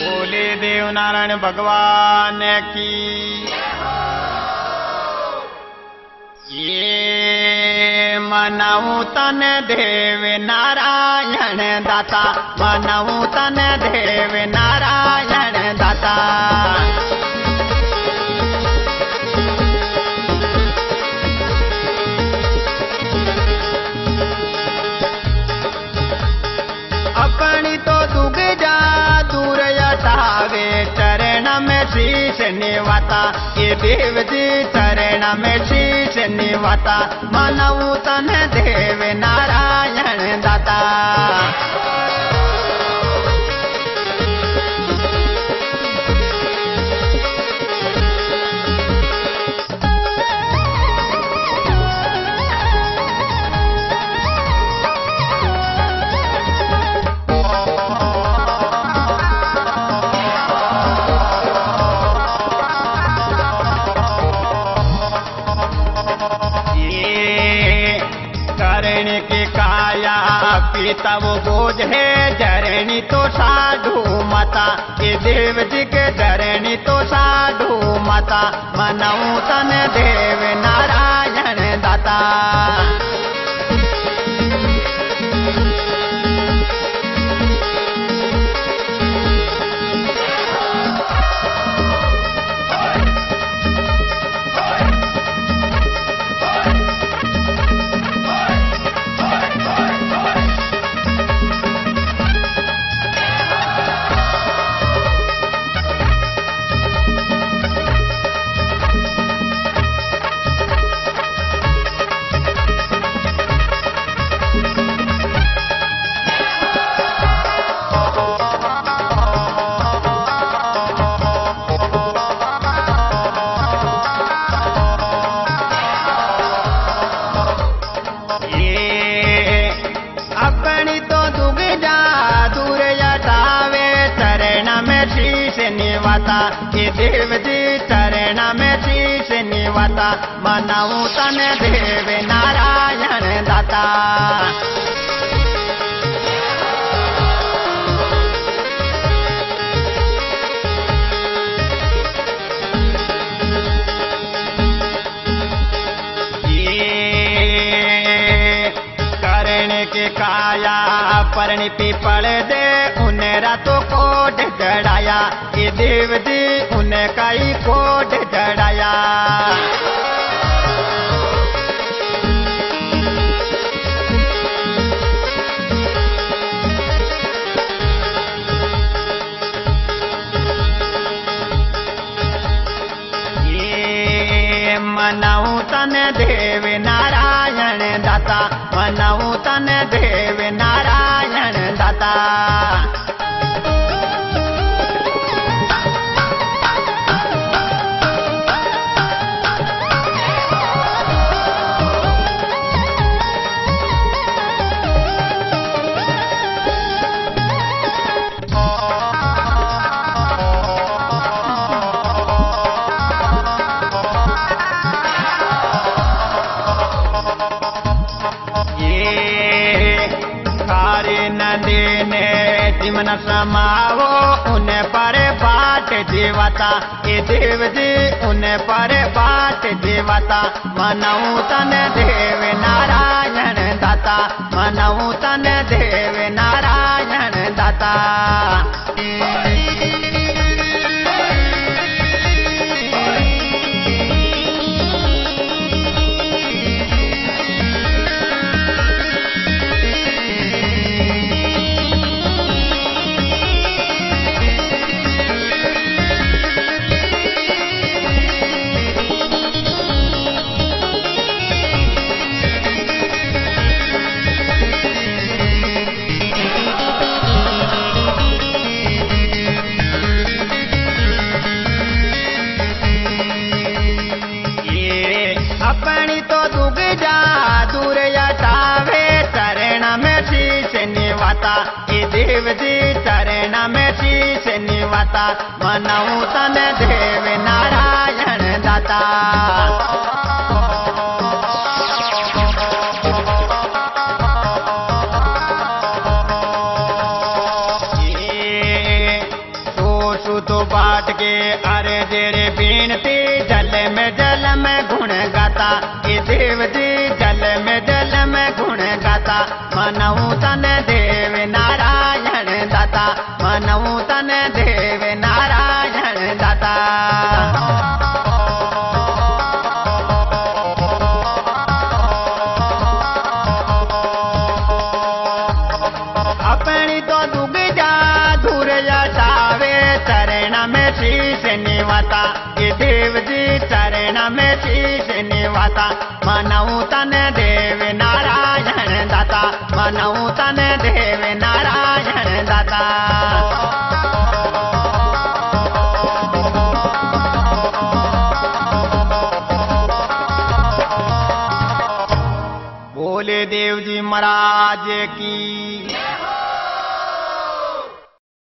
बोले देव नारायण भगवान की। ये मनाऊ तन देव नारायण दाता, मनाऊ तन देव नारायण दाता। अपनी तो दुग जा दूर हटावे, चरण में शीश निवाता। ये देव जी चरण में शीश निवाता, मनाऊ तन देव नारायण दाता। करणी की काया पीता वो बोझ है, जरणी तो साधु माता। ये देव जी के जरणी तो साधु माता, मनाऊ तन देव नारायण दाता। अपनी तो दुग जा दूर हटावे, चरण में शीश निवाता। ये देव जी चरण में शीश निवाता, मनाऊ तन देव नारायण दाता। के काया परणी पीपल दे, उन्हें रातों कोट जड़ाया। ये देव जी उन्हें कई कोट जड़ाया। ये मनाऊ तन देव नारायण दाता, मनाऊ तन देव नारायण दाता। जिमन समावो उन्हें पर बाट जीवता। ये देव जी उन्हें पर बाट जीवता, मनाऊ तन देव नारायण दाता, मनाऊ तन देव नारायण दाता। अपनी तो दुग जा दूर हटावे, चरण में शीश निवाता। ये देव जी चरण में शीश निवाता, मनाऊ तन देव नारायण दाता। तो बाट के अरे जेरे बीनती जल में गुण गाता ये देव जी जल में गुण गाता मनऊ तन देव नारायण दाता मनऊ तन देव नारायण दाता अपनी तो